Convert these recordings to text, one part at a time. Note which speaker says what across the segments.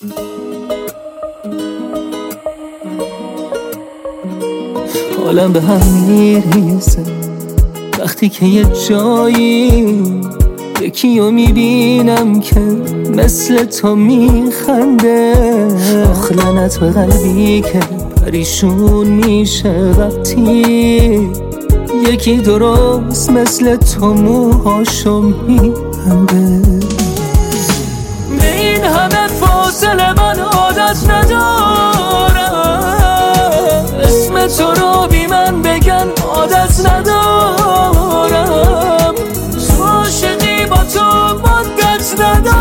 Speaker 1: حالم به هم میریزه وقتی که یه جایی یکیو میبینم که مثل تو میخنده. آخ لعنت به قلبی که پریشون میشه وقتی یکی درست مثل تو موهاشو میبنده. به این همه فاصله من عادت ندارم، اسم تو رو بی من بگن عادت ندارم، تو عاشقی با تو مدت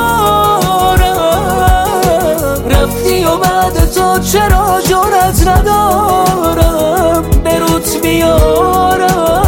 Speaker 1: ندارم، رفتی و بعد تو چرا جرأت ندارم به روت بیارم.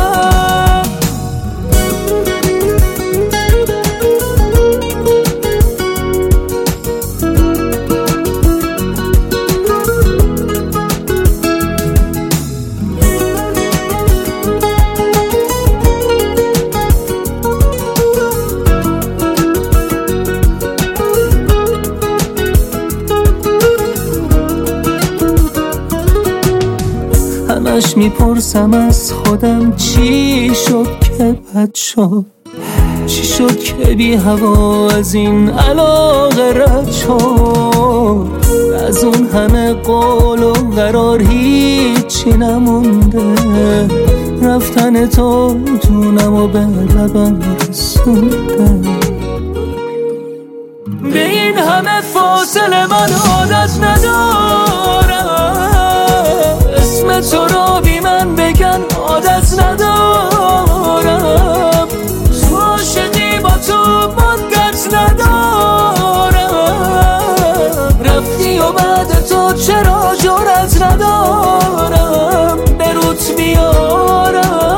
Speaker 1: همش میپرسم از خودم چی شد که بد شد، چی شد که بی هوا از این علاقه رد شد. از اون همه قول و قرار هیچی نمونده، رفتن تو دونم و به لبم رسونده. به این همه فاصله من عادت ندارم، اسم تو رو بی من بگن عادت ندارم، تو عاشقی با تو مدت ندارم، رفتی و بعد تو چرا جرأت ندارم به روت بیارم.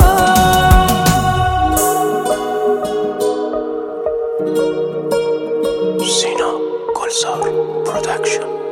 Speaker 2: سینا گلزار پرودکشن.